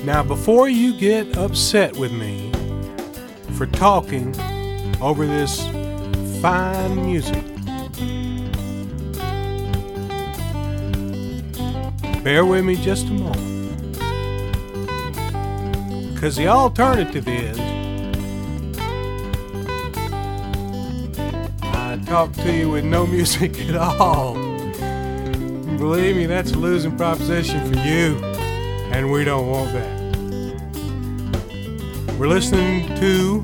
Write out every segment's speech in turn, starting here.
Now, before you get upset with me for talking over this fine music, bear with me just a moment. Because the alternative is I talk to you with no music at all. Believe me, that's a losing proposition for you, and we don't want that. We're listening to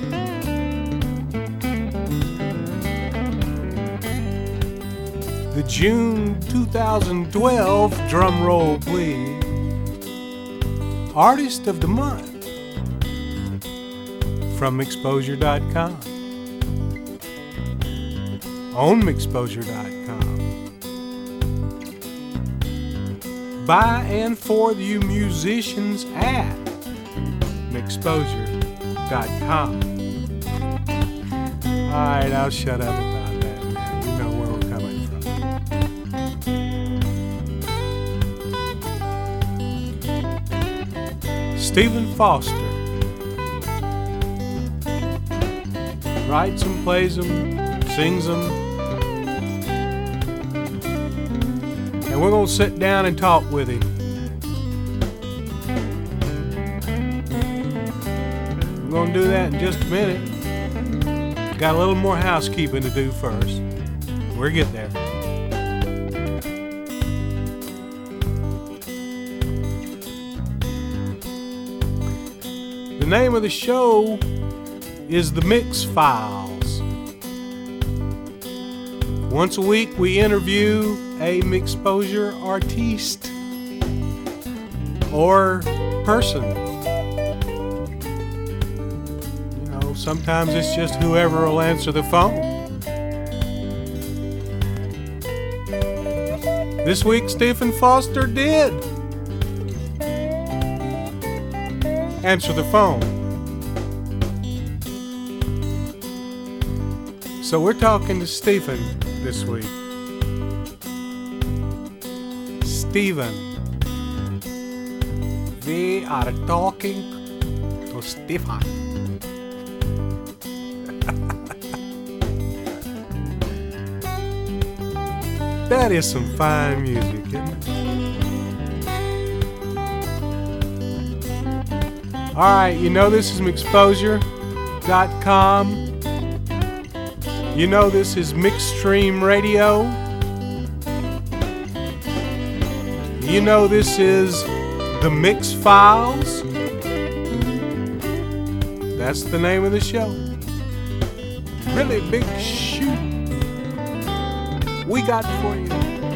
the June 2012, drum roll please, Artist of the Month from Mixposure.com, on Mixposure.com, by and for you musicians at Mixposure.com. Alright, I'll shut up about that now. You know where we're coming from. Stephen Foster writes them, plays them, sings them, and we're going to sit down and talk with him. We're going to do that in just a minute. Got a little more housekeeping to do first. We'll get there. The name of the show is The Mix Files. Once a week we interview a Mixposure artiste or person. You know, sometimes it's just whoever will answer the phone. This week Stephen Foster did answer the phone. So we're talking to Stephen this week. Stephen. We are talking to Stephen. That is some fine music, isn't it? Alright, you know this is Mixposure.com. You know this is Mixstream Radio. You know this is The Mix Files. That's the name of the show. Really big shoot we got for you.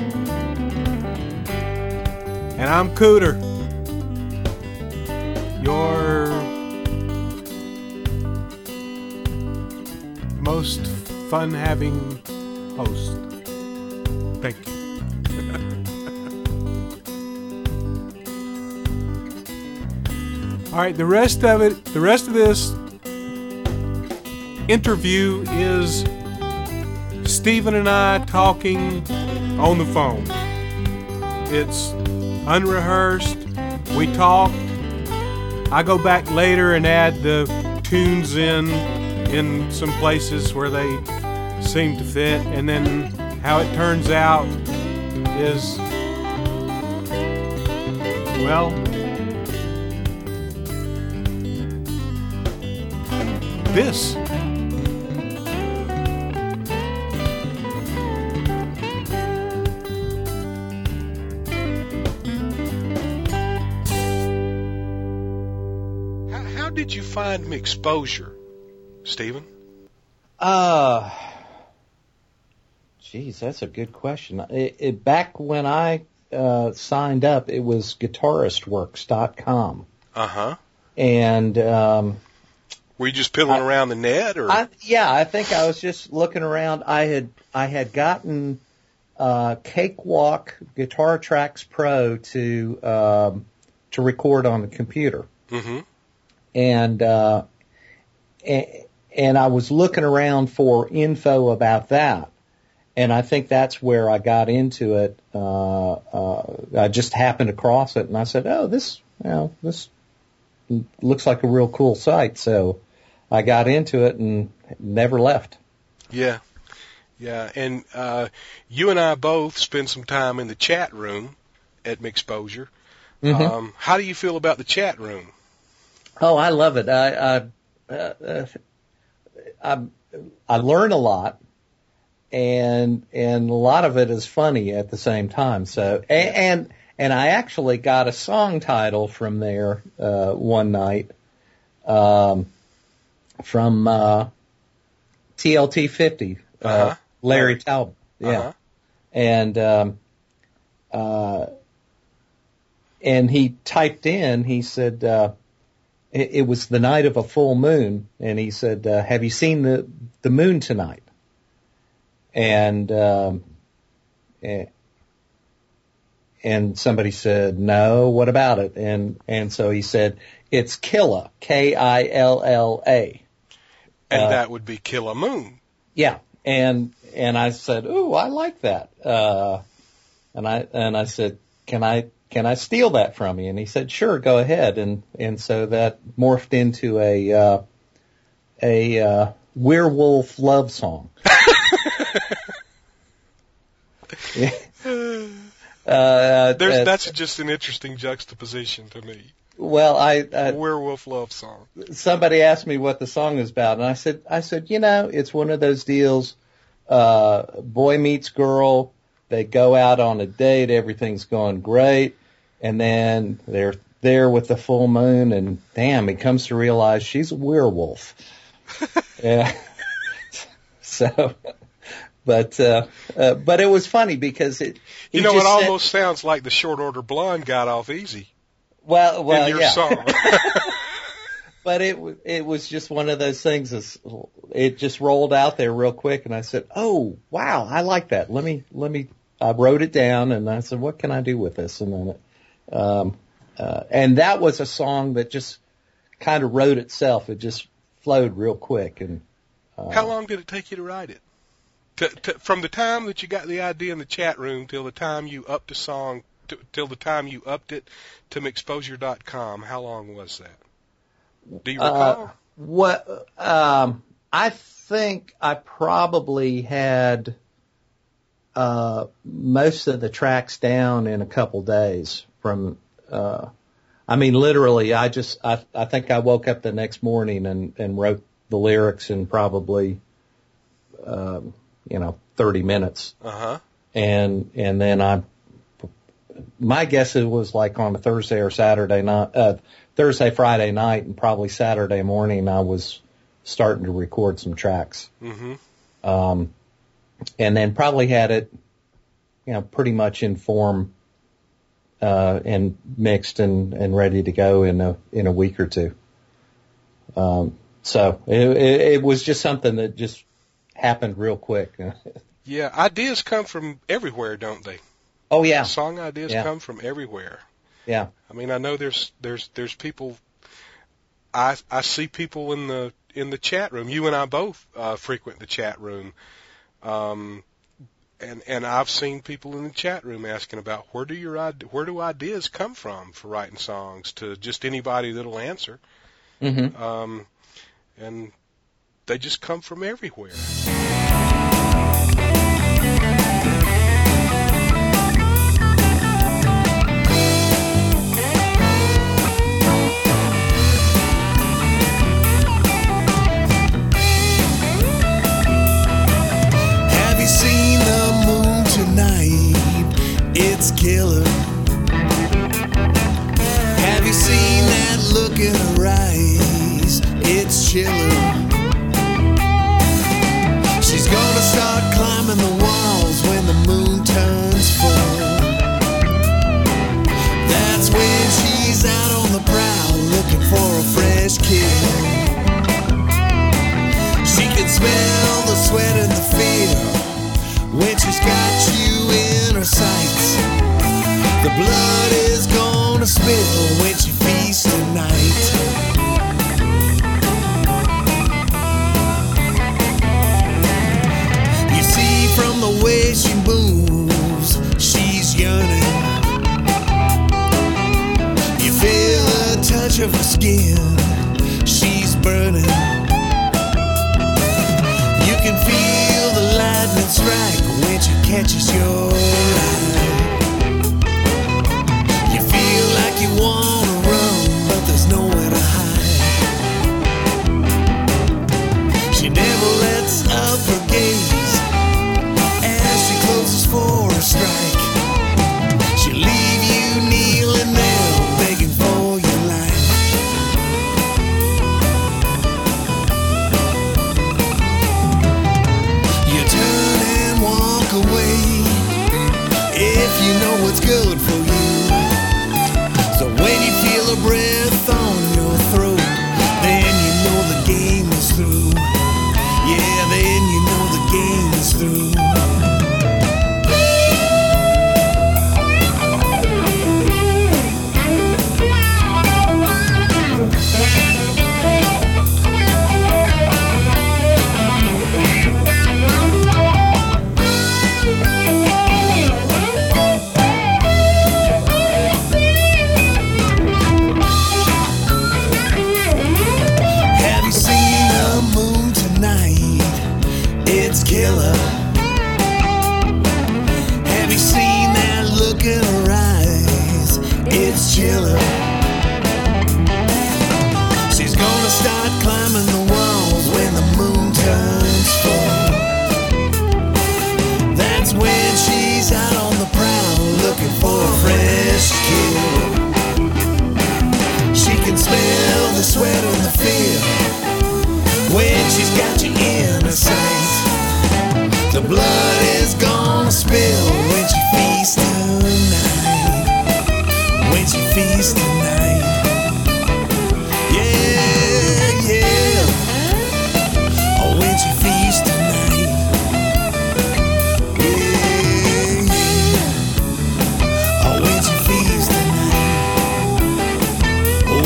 And I'm Cooter, your most fun-having host. Thank you. All right, the rest of this interview is Stephen and I talking on the phone. It's unrehearsed. We talk. I go back later and add the tunes in some places where they seem to fit, and then how it turns out is, well, this. How did you find Mixposure, Stephen? Geez, that's a good question. Back when I signed up, it was GuitaristWorks.com. Uh-huh. And were you just piddling around the net, or? I think I was just looking around. I had gotten Cakewalk Guitar Tracks Pro to record on the computer. Mm-hmm. And I was looking around for info about that. And I think that's where I got into it. I just happened across it, and I said, "Oh, this this looks like a real cool site. So I got into it and never left. Yeah. Yeah. And you and I both spend some time in the chat room at Mixposure. Mm-hmm. How do you feel about the chat room? Oh, I love it. I learn a lot, and a lot of it is funny at the same time. So, and I actually got a song title from there one night from TLT 50, Larry Talbot. Yeah, and he typed in. He said. It was the night of a full moon, and he said, "Have you seen the moon tonight?" And somebody said, "No. What about it?" And so he said, "It's Killa, Killa." And that would be Killa Moon. Yeah. And I said, "Ooh, I like that." And I said, "Can I steal that from you?" And he said, "Sure, go ahead." And so that morphed into a werewolf love song. That's just an interesting juxtaposition to me. Well, a werewolf love song. Somebody asked me what the song is about, and I said, it's one of those deals. Boy meets girl. They go out on a date. Everything's going great. And then they're there with the full moon, and damn, he comes to realize she's a werewolf. Yeah. So, but it was funny because it almost sounds like the Short Order Blonde got off easy. Well, in your song. But it was just one of those things. It just rolled out there real quick, and I said, "Oh, wow, I like that. Let me." I wrote it down, and I said, "What can I do with this?" And then and that was a song that just kind of wrote itself. It just flowed real quick. And how long did it take you to write it? From the time that you got the idea in the chat room till the time you upped the song, till the time you upped it to Mixposure.com, how long was that? Do you recall? I think I probably had most of the tracks down in a couple days. Literally, I think I woke up the next morning and wrote the lyrics in probably 30 minutes. And then my guess it was like on a Thursday or Saturday night, Friday night, and probably Saturday morning I was starting to record some tracks. And then probably had it, pretty much in form, and mixed and ready to go in a week or two. So it was just something that just happened real quick. Yeah, ideas come from everywhere, don't they? Oh yeah, song ideas come from everywhere. Yeah, I mean, I know there's people. I see people in the chat room. You and I both frequent the chat room. And I've seen people in the chat room asking about where do ideas come from for writing songs, to just anybody that'll answer. And they just come from everywhere. It's Killa. Have you seen that look in her eyes? It's chilling. She's gonna start climbing the walls when the moon turns full. That's when she's out on the prowl looking for a fresh kill. She can smell the sweat and the fear when she's got you in her sights. The blood is gonna spill when she feasts tonight. You see from the way she moves, she's yearning. You feel touch of her skin, she's burning. You can feel the lightning strike when she catches your eye. You feel like you wanna run, but there's nowhere to hide. She never lets up her gaze as she closes for a strike. She'll leave you kneeling there, begging for your life. You turn and walk away if you know what's good for you. So when you feel a breath on your throat, then you know the game is through. Yeah, then you know the game is through. Have you seen the moon tonight? It's killer. Have you seen that look in her eyes? It's chiller. She's gonna start climbing the walls when the moon turns full. That's when she's out on the prowl looking for a fresh kill. She can smell the sweat and the fear when she's got you in her sight. The blood is gonna spill when she feasts tonight. When she feasts tonight. Yeah, yeah. Oh, when she feasts tonight. Yeah, yeah. Oh, when she feasts tonight. Oh.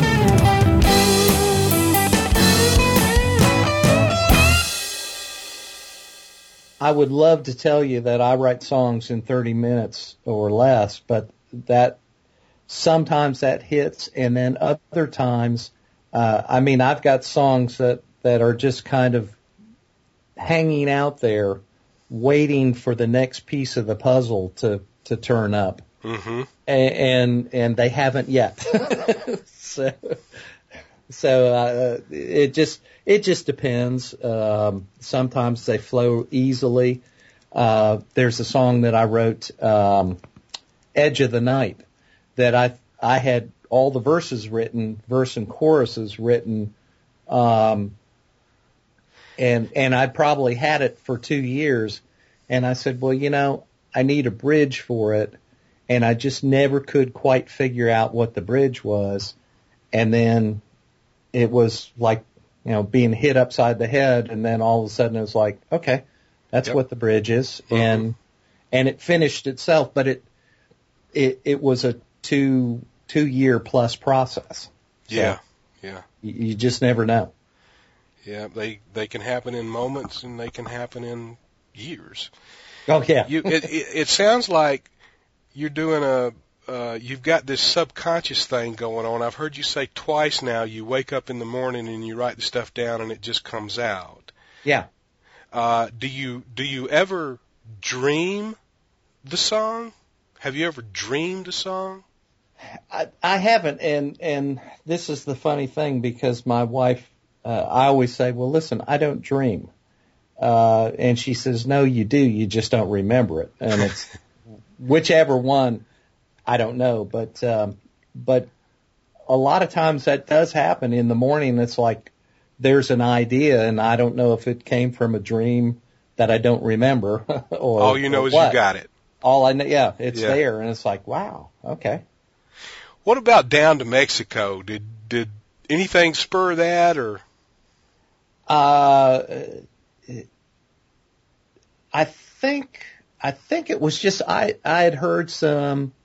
I would love to tell you that I write songs in 30 minutes or less, but that sometimes that hits, and then other times, I've got songs that are just kind of hanging out there, waiting for the next piece of the puzzle to turn up, and they haven't yet. So it just depends. Sometimes they flow easily. There's a song that I wrote, Edge of the Night, that I had all the verses written, verse and choruses written, and I'd probably had it for 2 years, and I said, well, I need a bridge for it, and I just never could quite figure out what the bridge was, and then it was like, being hit upside the head, and then all of a sudden it was like, okay, that's what the bridge is, and it finished itself, but it was a two year plus process. So Yeah. you just never know. Yeah, they can happen in moments, and they can happen in years. Oh yeah. It sounds like you're doing you've got this subconscious thing going on. I've heard you say twice now, you wake up in the morning and you write the stuff down and it just comes out. Yeah. Do you ever dream the song? Have you ever dreamed a song? I haven't, and this is the funny thing, because my wife, I always say, well, listen, I don't dream. And she says, no, you do, you just don't remember it. And it's whichever one, I don't know, but a lot of times that does happen in the morning. It's like there's an idea, and I don't know if it came from a dream that I don't remember. Or all you know is what. you got it. All I know, it's there, and it's like, wow, okay. What about Down to Mexico? Did anything spur that, or? I think it was just I had heard some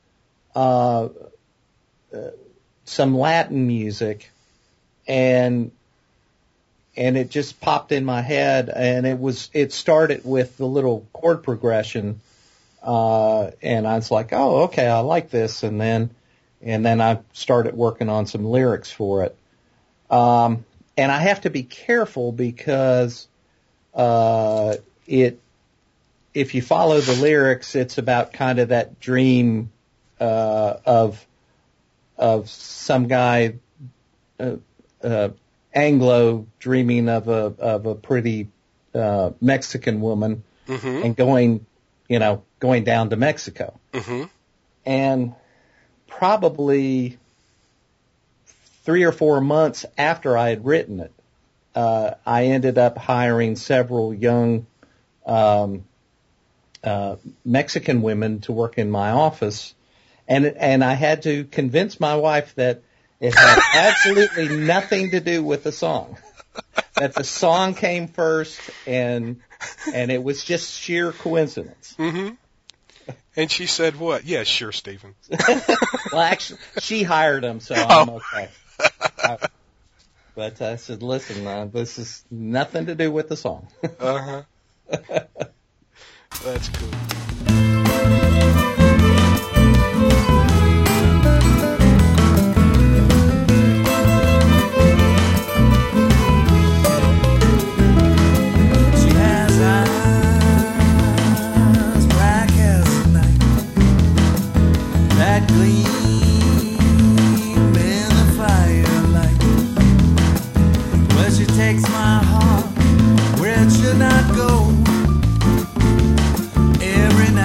Latin music, and it just popped in my head, and it started with the little chord progression, and I was like, oh, okay, I like this, and then and then I started working on some lyrics for it. And I have to be careful because if you follow the lyrics, it's about kind of that dream of some guy Anglo dreaming of a pretty Mexican woman and going down to Mexico. And probably 3 or 4 months after I had written it, I ended up hiring several young Mexican women to work in my office, and I had to convince my wife that it had absolutely nothing to do with the song. That the song came first, and it was just sheer coincidence. And she said what? Yeah, sure, Stephen. Well, actually, she hired him, so I'm okay. But I said, listen, this is nothing to do with the song. That's cool. Takes my heart where it should not go. Every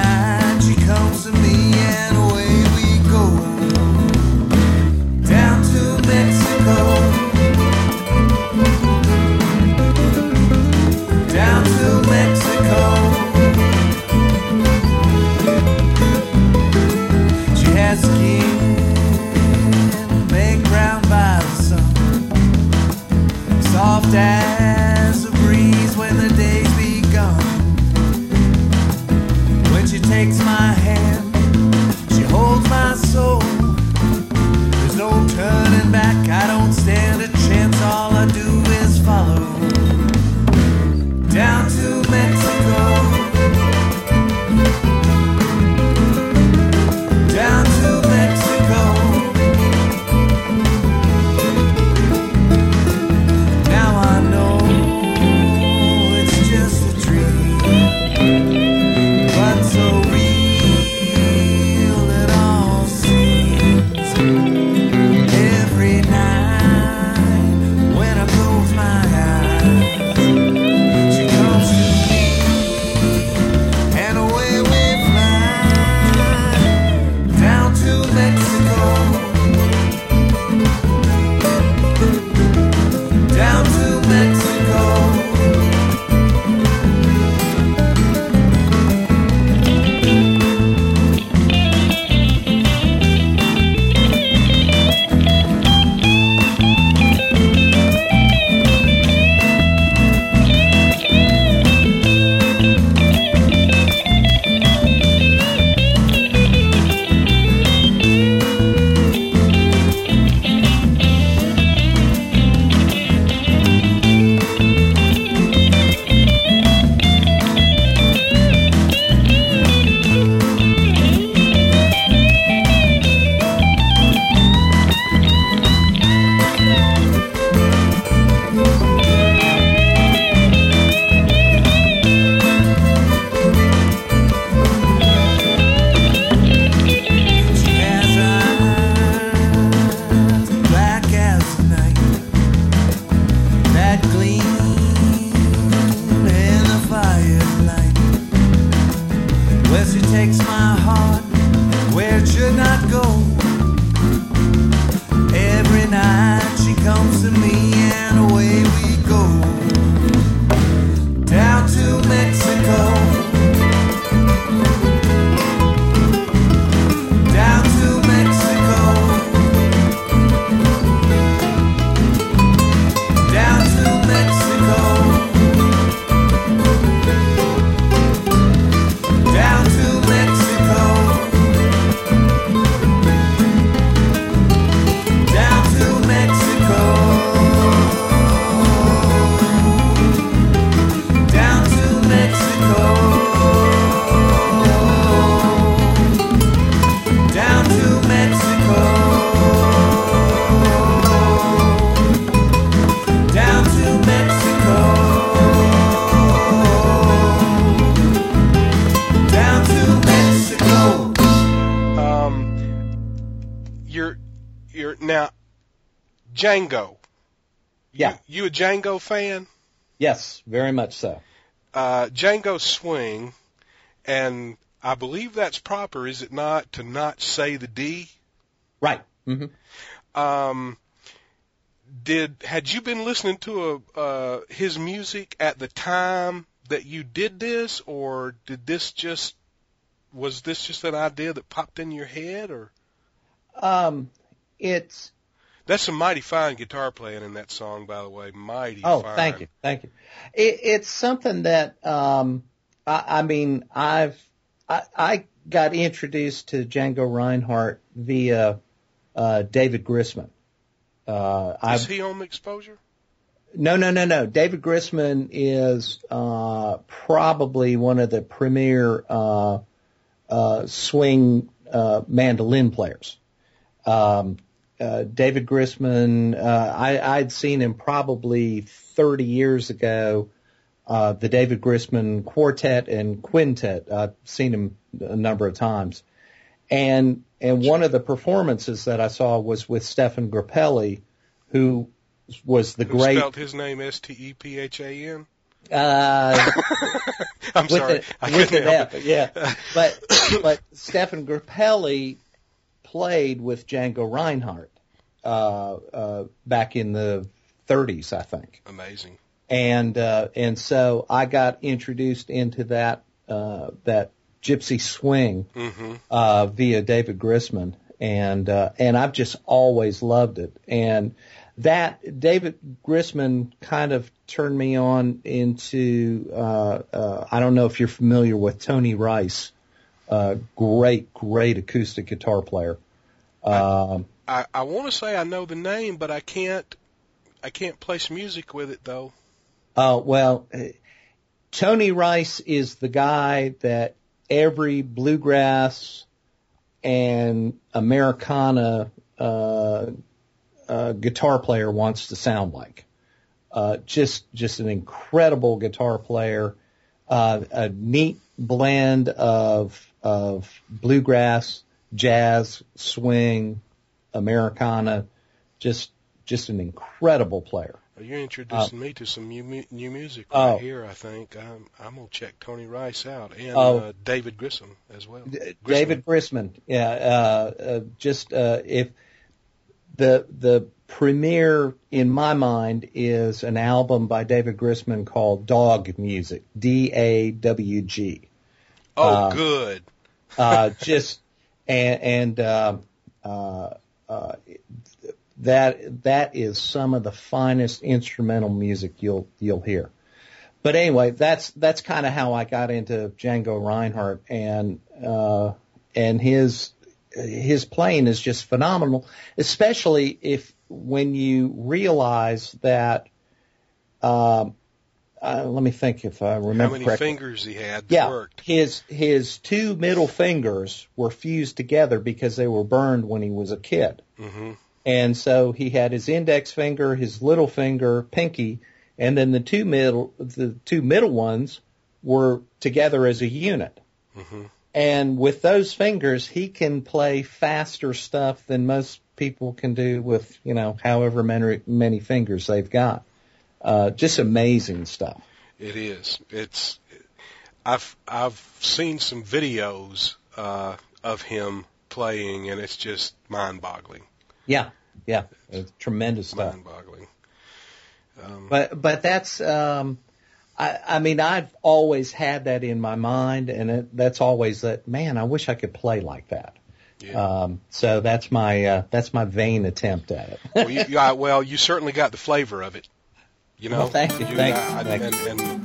Django. Yeah. You a Django fan? Yes, very much so. Django Swing, and I believe that's proper, is it not, to not say the D? Right. Mm-hmm. Had you been listening to his music at the time that you did this, or was this just an idea that popped in your head, or? That's some mighty fine guitar playing in that song, by the way. Mighty fine. Oh, thank you. It's something that I got introduced to Django Reinhardt via David Grisman. Is he on the Exposure? No. David Grisman is probably one of the premier swing mandolin players. David Grisman, I'd seen him probably 30 years ago, the David Grisman Quartet and Quintet. I've seen him a number of times. And one of the performances that I saw was with Stefan Grappelli, who was the great... spelled his name Stephan? I'm sorry. I couldn't help it. Yeah. But Stefan Grappelli played with Django Reinhardt back in the 30s, I think. Amazing. And so I got introduced into that gypsy swing via David Grisman, and I've just always loved it. And that David Grisman kind of turned me on into I don't know if you're familiar with Tony Rice, great acoustic guitar player. I want to say I know the name, but I can't place music with it though. Well, Tony Rice is the guy that every bluegrass and Americana guitar player wants to sound like. Just an incredible guitar player, a neat blend of bluegrass, jazz, swing, Americana, just an incredible player. Well, you're introducing me to some new music right here, I think. I'm going to check Tony Rice out, and David Grisman as well. David Grisman, yeah. If the premiere, in my mind, is an album by David Grisman called Dawg Music, DAWG. Good. That is some of the finest instrumental music you'll hear. But anyway, that's kind of how I got into Django Reinhardt, and his playing is just phenomenal, especially when you realize that. Let me think if I remember correctly. How many fingers he had that worked. His two middle fingers were fused together because they were burned when he was a kid. Mm-hmm. And so he had his index finger, his little finger, pinky, and then the two middle ones were together as a unit. Mm-hmm. And with those fingers, he can play faster stuff than most people can do with, however many fingers they've got. Just amazing stuff. It is. I've seen some videos of him playing, and it's just mind-boggling. Yeah, it's tremendous stuff. Mind-boggling. But that's I've always had that in my mind, and that's always that. Man, I wish I could play like that. Yeah. So that's my vain attempt at it. Well, you certainly got the flavor of it. Well, thank you. Thank you.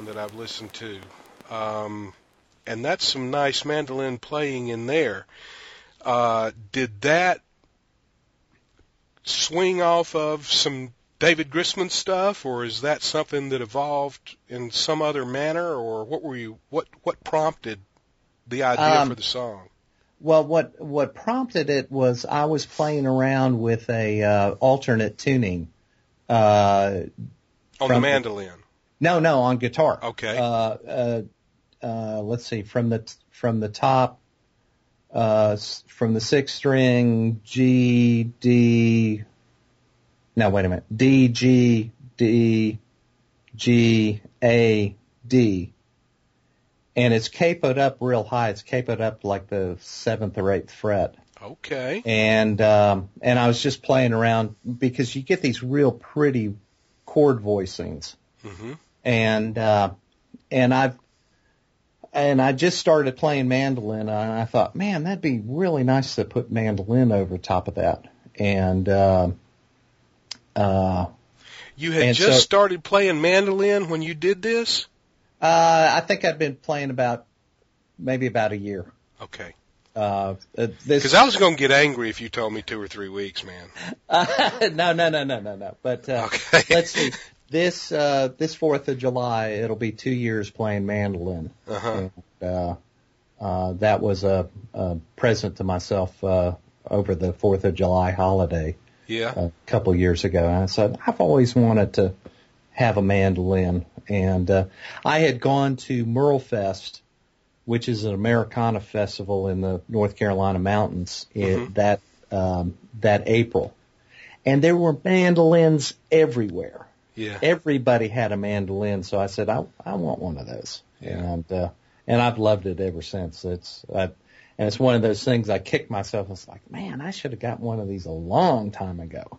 one that I've listened to. And that's some nice mandolin playing in there. Did that swing off of some David Grisman stuff, or is that something that evolved in some other manner, or what prompted the idea for the song? Well, what prompted it was I was playing around with a alternate tuning on the mandolin. No, on guitar. Okay. Let's see, from the top, from the 6th string, G, D. No, wait a minute. D, G, D, G, A, D. And it's capoed up real high. It's capoed up like the 7th or 8th fret. Okay. And I was just playing around because you get these real pretty chord voicings. Mm-hmm. And I just started playing mandolin, and I thought, man, that'd be really nice to put mandolin over top of that. And you had just started playing mandolin when you did this? I think I'd been playing maybe about a year. Okay. Because I was going to get angry if you told me 2 or 3 weeks, man. No. But okay. Let's see. This 4th of July, it'll be 2 years playing mandolin. Uh-huh. And, that was a present to myself over the 4th of July holiday. Yeah. A couple years ago. And I said, I've always wanted to have a mandolin. And I had gone to Merlefest, which is an Americana festival in the North Carolina mountains that April. And there were mandolins everywhere. Yeah. Everybody had a mandolin, so I said, I want one of those. Yeah. And I've loved it ever since. And it's one of those things I kick myself. It's like, man, I should have got one of these a long time ago.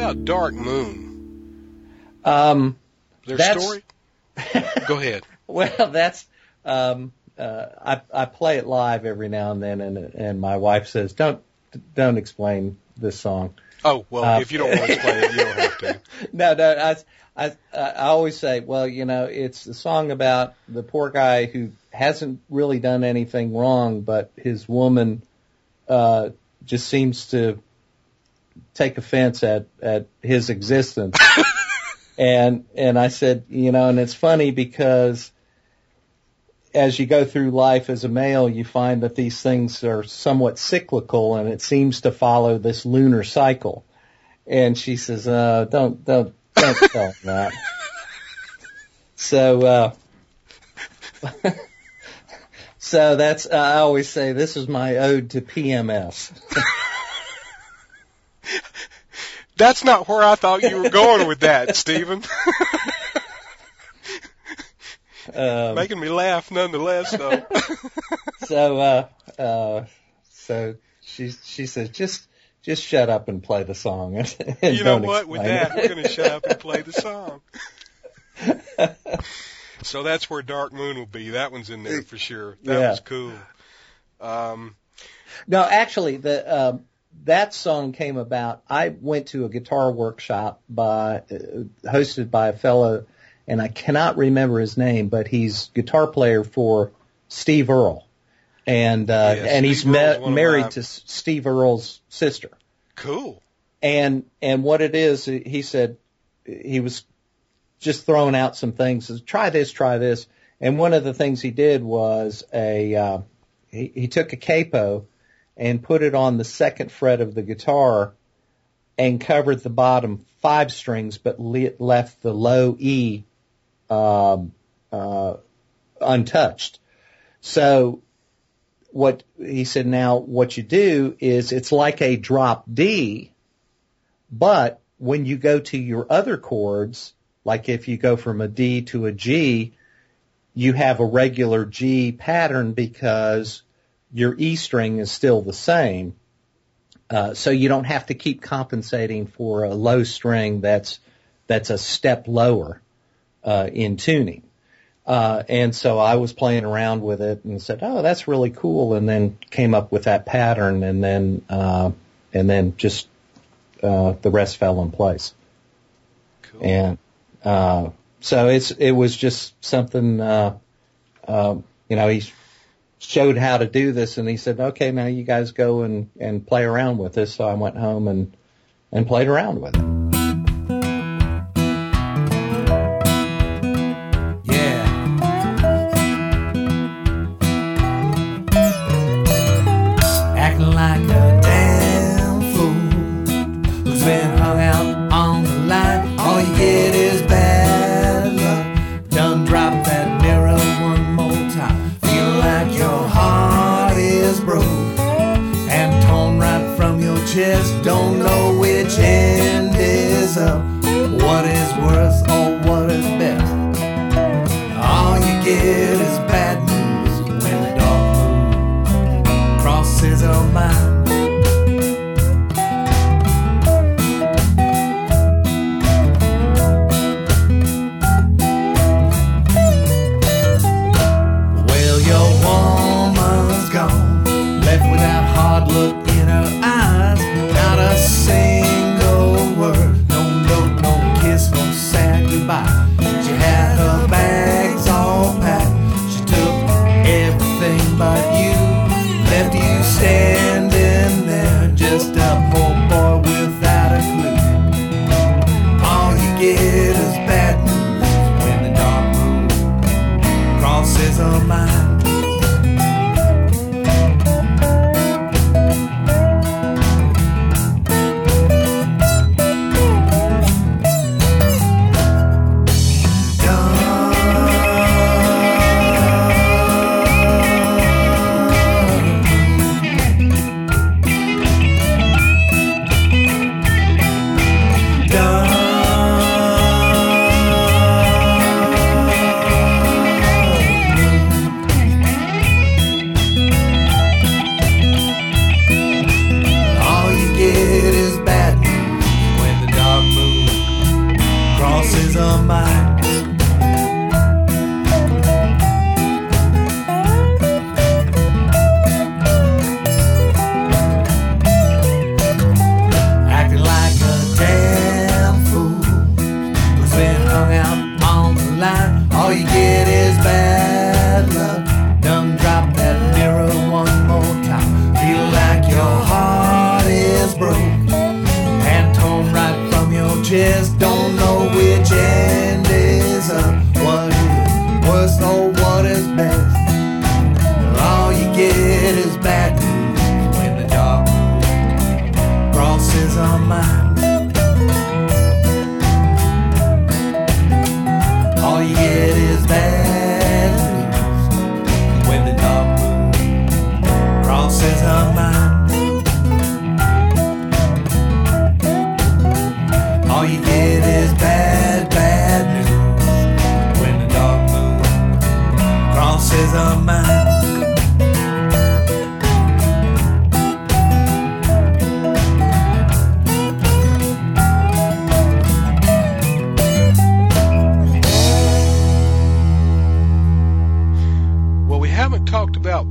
about Dark Moon? Their That's- story? Go ahead. Well, that's I play it live every now and then, and my wife says, "Don't explain this song." Oh, well, if you don't want to explain it, you don't have to. No, I always say, well, it's a song about the poor guy who hasn't really done anything wrong, but his woman just seems to take offense at his existence. and I said, and it's funny because as you go through life as a male, you find that these things are somewhat cyclical, and it seems to follow this lunar cycle. And she says, don't tell him that. So, so that's, I always say, this is my ode to PMS. That's not where I thought you were going with that, Stephen. Making me laugh nonetheless, though. So she says, just shut up and play the song. And you know don't what? With that, we're going to shut up and play the song. So that's where Dark Moon will be. That one's in there for sure. That was cool. No, actually, that song came about. I went to a guitar workshop hosted by a fellow, and I cannot remember his name, but he's guitar player for Steve Earle. And he's married to Steve Earle's sister. Cool. And what it is, he said he was just throwing out some things. Says, try this. And one of the things he did was he took a capo and put it on the second fret of the guitar and covered the bottom 5 strings, but left the low E untouched. So what he said, now what you do is it's like a drop D, but when you go to your other chords, like if you go from a D to a G, you have a regular G pattern because your E string is still the same. So you don't have to keep compensating for a low string that's a step lower in tuning. And so I was playing around with it and said, "Oh, that's really cool," and then came up with that pattern, and then just the rest fell in place. Cool. And so it was just something. He showed how to do this, and he said, "Okay, now you guys go and play around with this." So I went home and played around with it. Like a damn fool who's been hung out on the line. All you get is bad luck. Done drop that mirror one more time. Feel like your heart is broke and torn right from your chest. Don't know which end is up, what is worse or what is best. All you get is bad news when the dark moon crosses our mind. Well, your woman's gone, left with that hard look in her eyes. Not a single word, no note, no kiss, no sad goodbye. She had her bags all packed. She took everything but you. Left you standing there, just a poor boy without a clue. All you get is bad news when the dark moon crosses her mind.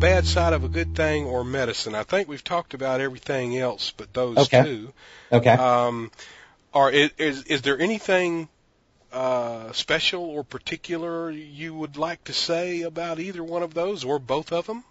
Bad Side of a Good Thing or Medicine. I think we've talked about everything else but those two. Okay. Is there anything special or particular you would like to say about either one of those or both of them?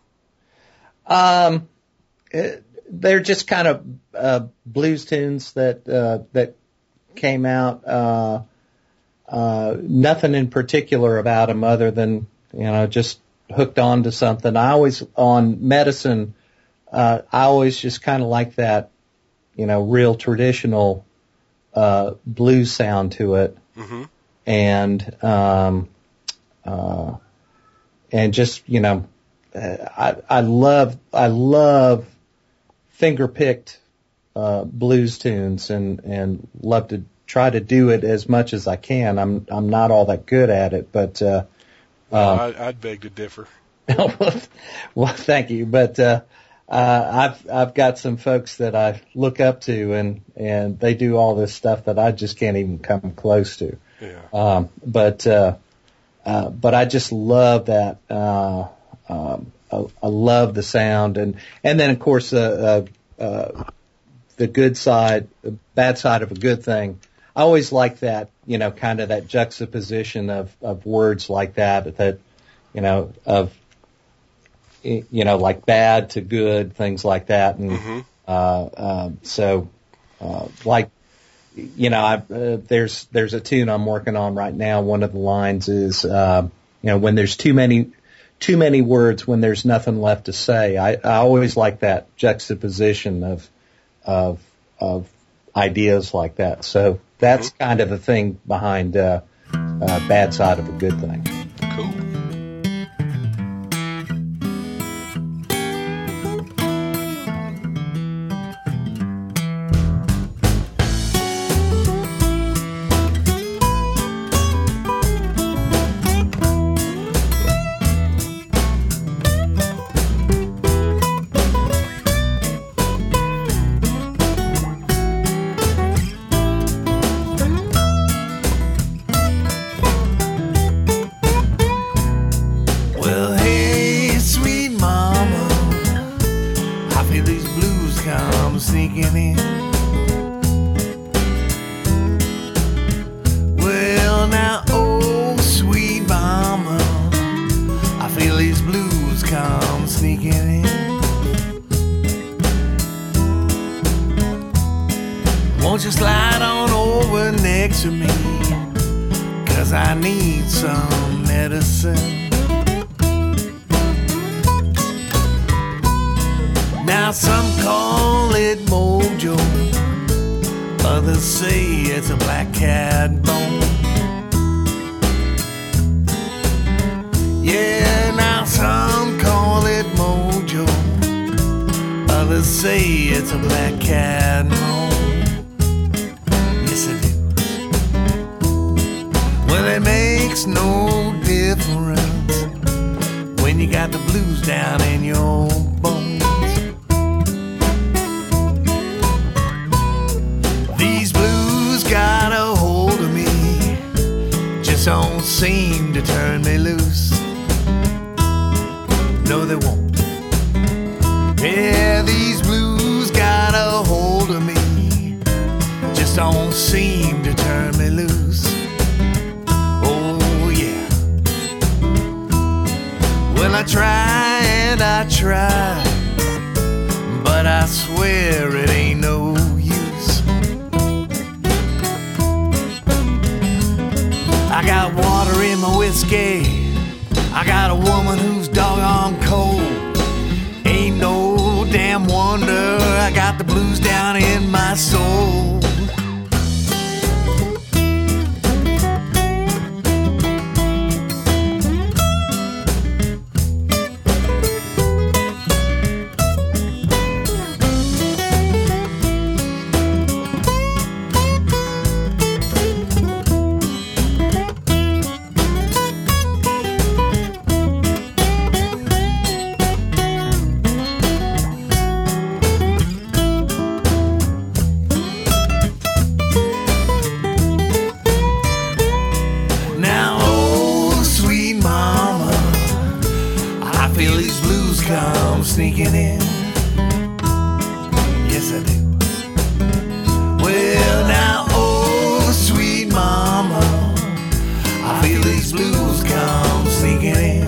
They're just kind of blues tunes that came out. Nothing in particular about them other than, just hooked on to something. On Medicine, I always just kind of like that, real traditional blues sound to it. Mm-hmm. And just, I love finger-picked blues tunes and love to try to do it as much as I can. I'm not all that good at it, but I'd beg to differ. Well, thank you, but I've got some folks that I look up to, and they do all this stuff that I just can't even come close to. Yeah. But I just love that. I love the sound, and then of course the good side, the bad side of a good thing. I always like that, kind of that juxtaposition of words like that, like bad to good, things like that, and there's a tune I'm working on right now. One of the lines is, when there's too many words, when there's nothing left to say. I always like that juxtaposition of ideas like that. So that's kind of the thing behind Bad Side of a Good Thing. Cool. come sneaking in. Yes, I do. Well, now, oh, sweet mama, I feel these blues come sneaking in.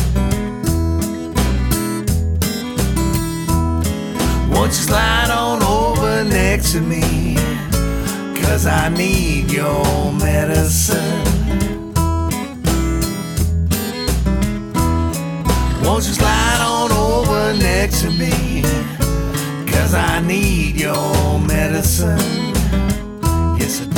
Won't you slide on over next to me, 'cause I need your medicine. Won't you slide on over next to me, 'cause I need your medicine. Yes, I do.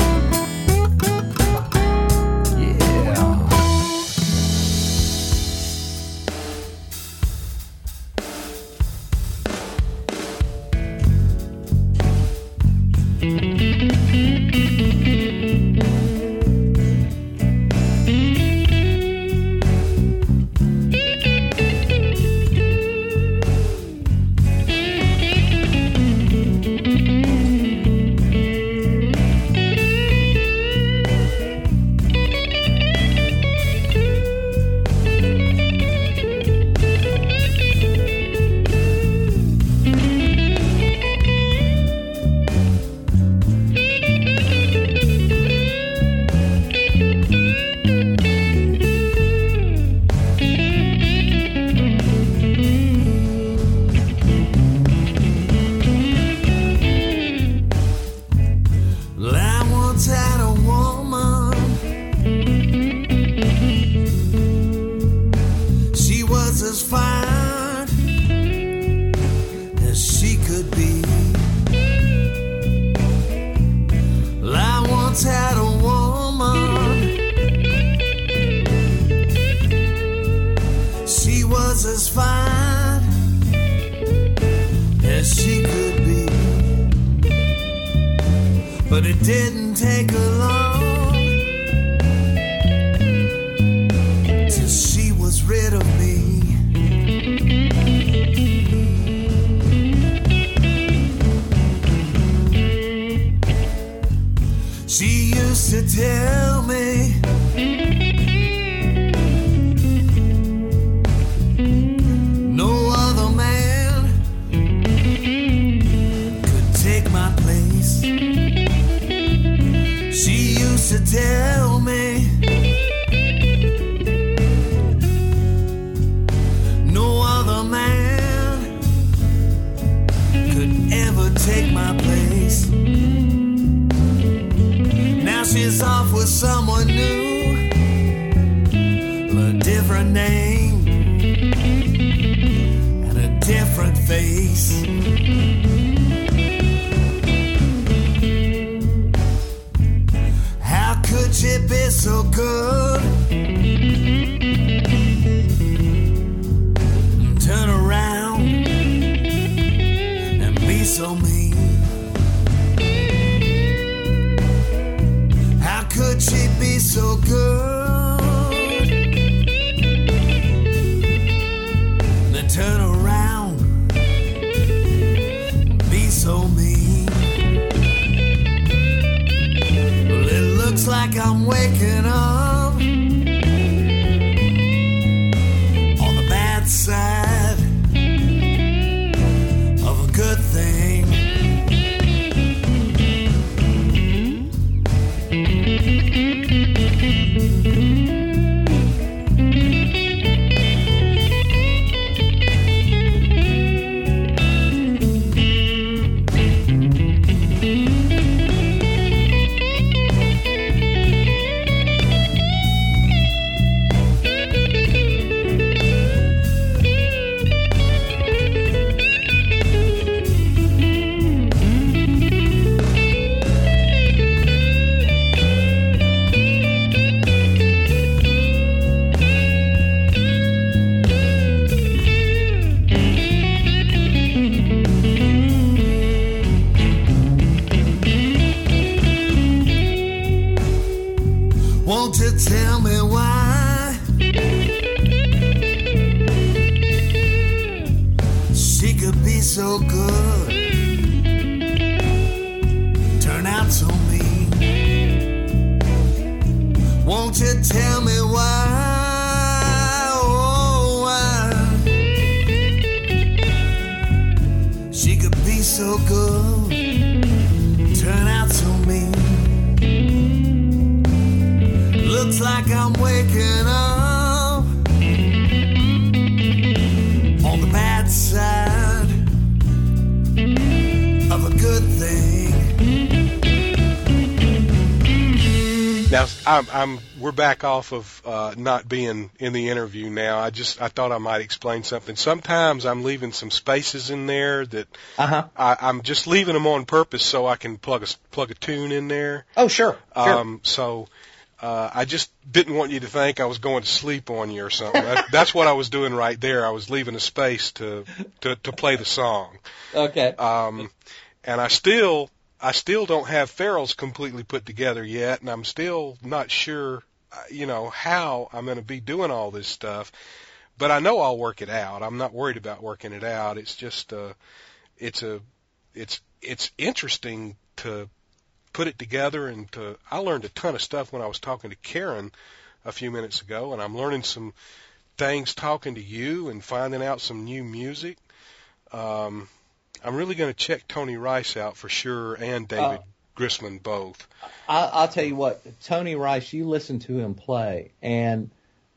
But it didn't take her long till she was rid of me. She used to tell me no other man could take my place. She used to tell me no other man could ever take my place. Now she's off with someone new, a different name and a different face. How could she be so good? Turn around and be so mean. How could she be so good? Then turn around and be so mean. Well, it looks like I'm waking up on the bad side of a good thing. Won't you tell me why she could be so good, turn out so mean? Won't you tell me why, oh why so good turn out so mean. Looks like I'm waking up on the bad side of a good thing. Now, we're back off of not being in the interview now. I thought I might explain something. Sometimes I'm leaving some spaces in there that I'm just leaving them on purpose so I can plug a tune in there. Oh, sure. So I just didn't want you to think I was going to sleep on you or something. That's what I was doing right there. I was leaving a space to play the song. Okay. And I still don't have Ferals completely put together yet, and I'm still not sure, how I'm going to be doing all this stuff. But I know I'll work it out. I'm not worried about working it out. It's just, it's interesting to put it together, and I learned a ton of stuff when I was talking to Karen a few minutes ago, and I'm learning some things talking to you and finding out some new music. I'm really going to check Tony Rice out for sure, and David Grissman both. I'll tell you what, Tony Rice, you listen to him play, and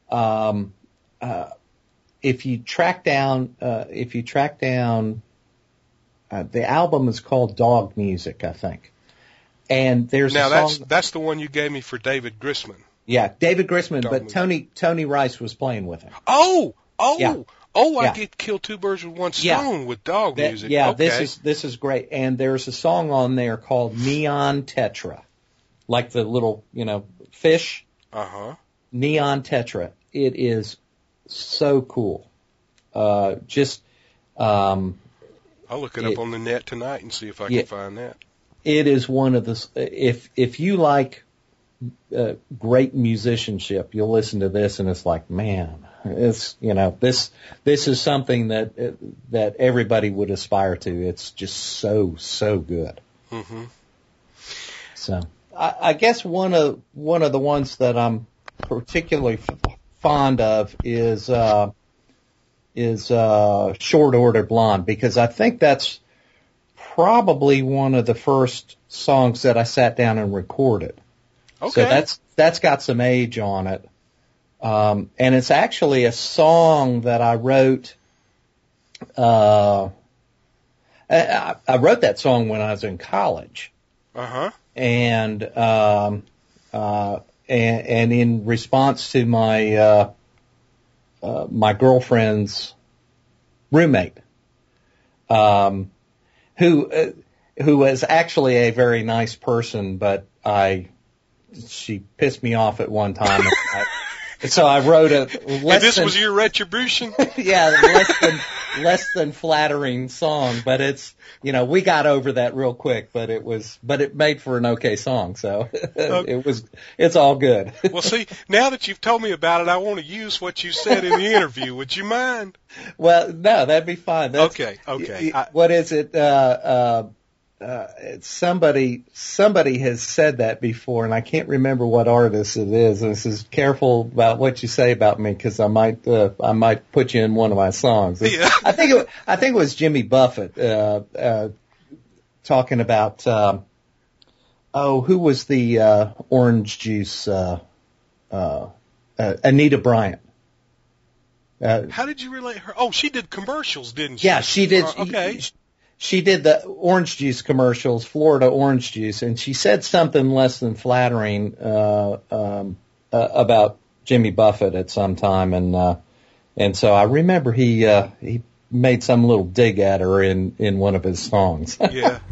if you track down, the album is called Dog Music, I think, and there's a song. That's the one you gave me for David Grissman. Yeah, David Grissman, but Tony Rice was playing with him. Oh. Yeah. I get kill two birds with one stone with dog music. Yeah, okay. this is great. And there's a song on there called Neon Tetra, like the little, fish. Neon Tetra. It is so cool. I'll look it up on the net tonight and see if I can find that. It is one of the, if you like great musicianship, you'll listen to this and it's like, man, it's, this is something that everybody would aspire to. It's just so good. Mm-hmm. So I guess one of the ones that I'm particularly fond of is Short Order Blonde, because I think that's probably one of the first songs that I sat down and recorded. Okay. So that's got some age on it. And it's actually a song that I wrote. I wrote that song when I was in college. And in response to my my girlfriend's roommate, who was actually a very nice person, but she pissed me off at one time. So I wrote was your retribution? Yeah, less than flattering song, but it's, we got over that real quick, but it made for an okay song. So it's all good. Well, see, now that you've told me about it, I want to use what you said in the interview. Would you mind? Well, no, that'd be fine. Okay. What is it? Somebody has said that before, and I can't remember what artist it is. And says, careful about what you say about me, because I might put you in one of my songs. Yeah. I think it was Jimmy Buffett talking about who was the orange juice? Anita Bryant. How did you relate her? Oh, she did commercials, didn't she? Yeah, she did. Okay. She did the orange juice commercials, Florida orange juice, and she said something less than flattering about Jimmy Buffett at some time, and so I remember he made some little dig at her in one of his songs. Yeah.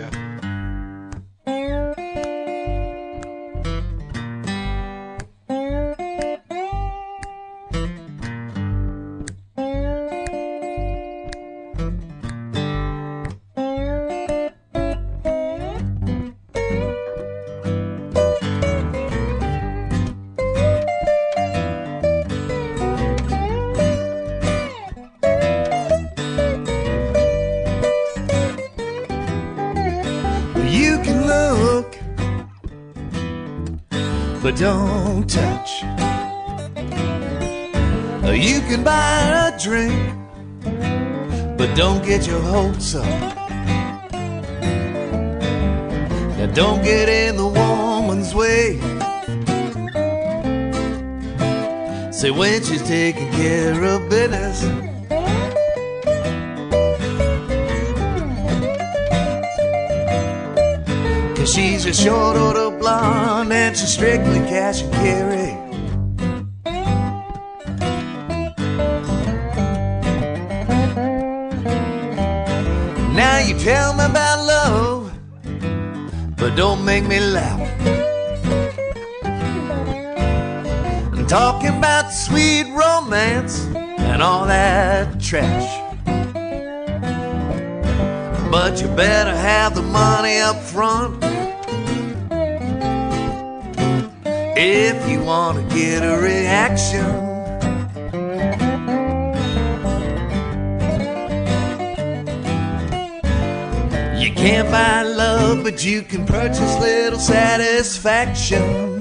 But don't touch. You can buy a drink, but don't get your hopes up. Now don't get in the woman's way. Say when she's taking care of business. Cause she's a short order blonde and she's strictly cash and carry. Now you tell me about love, but don't make me laugh. I'm talking about sweet romance and all that trash. But you better have the money up front if you want to get a reaction. You can't buy love, but you can purchase little satisfaction.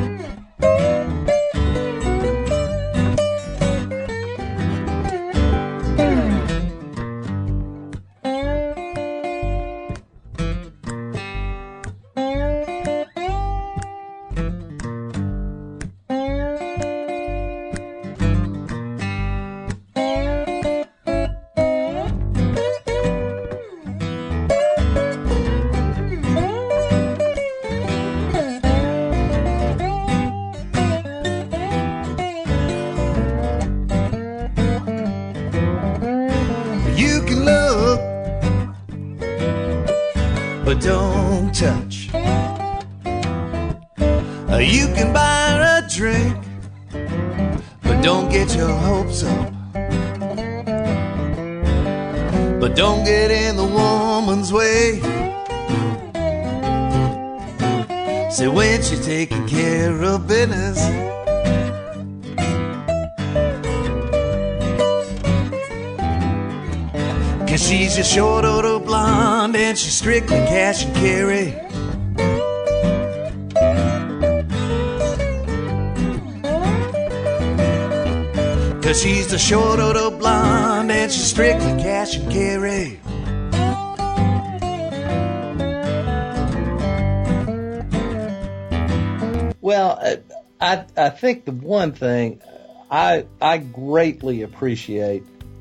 But don't touch. You can buy her a drink, but don't get your hopes up. But don't get in the woman's way. Say when she's taking care of business. Cause she's a short order blonde and she's strictly cash and carry. Cause she's a short order blonde and she's strictly cash and carry. Well, I think the one thing I greatly appreciate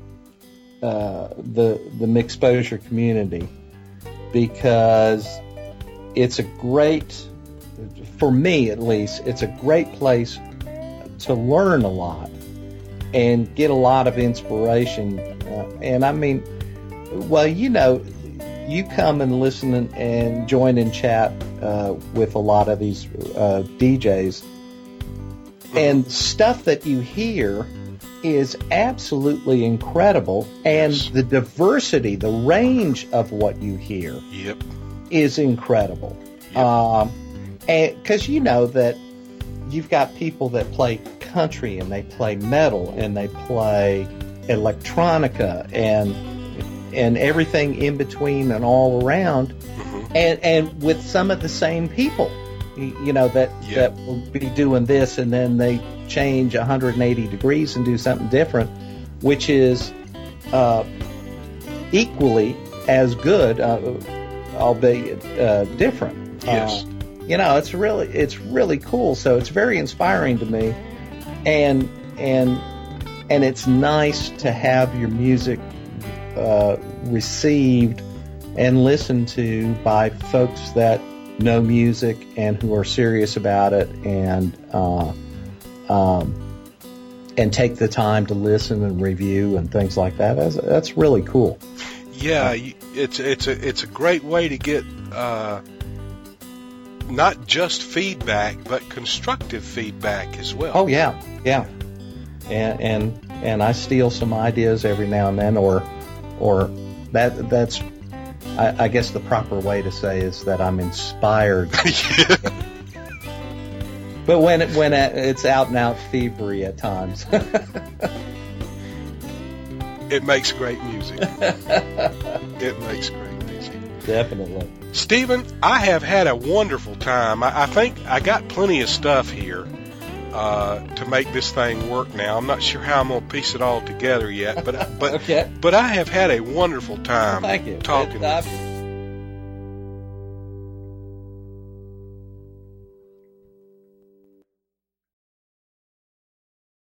the Mixposure community, because it's a great, for me at least, it's a great place to learn a lot and get a lot of inspiration. And I mean, well, you know, you come and listen and join in chat with a lot of these DJs, and stuff that you hear is absolutely incredible, and the diversity, the range of what you hear is incredible. And because you know that you've got people that play country and they play metal and they play electronica and everything in between and all around, and with some of the same people, you know, that will be doing this and then they change 180 degrees and do something different, which is equally as good, albeit different. Yes. You know, it's really cool. So it's very inspiring to me, and it's nice to have your music received and listened to by folks that know music and who are serious about it, and take the time to listen and review and things like that. That's really cool. Yeah, it's a great way to get not just feedback, but constructive feedback as well. Oh yeah. And I steal some ideas every now and then, or that's I guess the proper way to say is that I'm inspired. But when it's out and out thievery at times. It makes great music. It makes great music. Definitely. Stephen, I have had a wonderful time. I think I got plenty of stuff here to make this thing work now. I'm not sure how I'm going to piece it all together yet, but okay. But I have had a wonderful time Thank you. talking with you.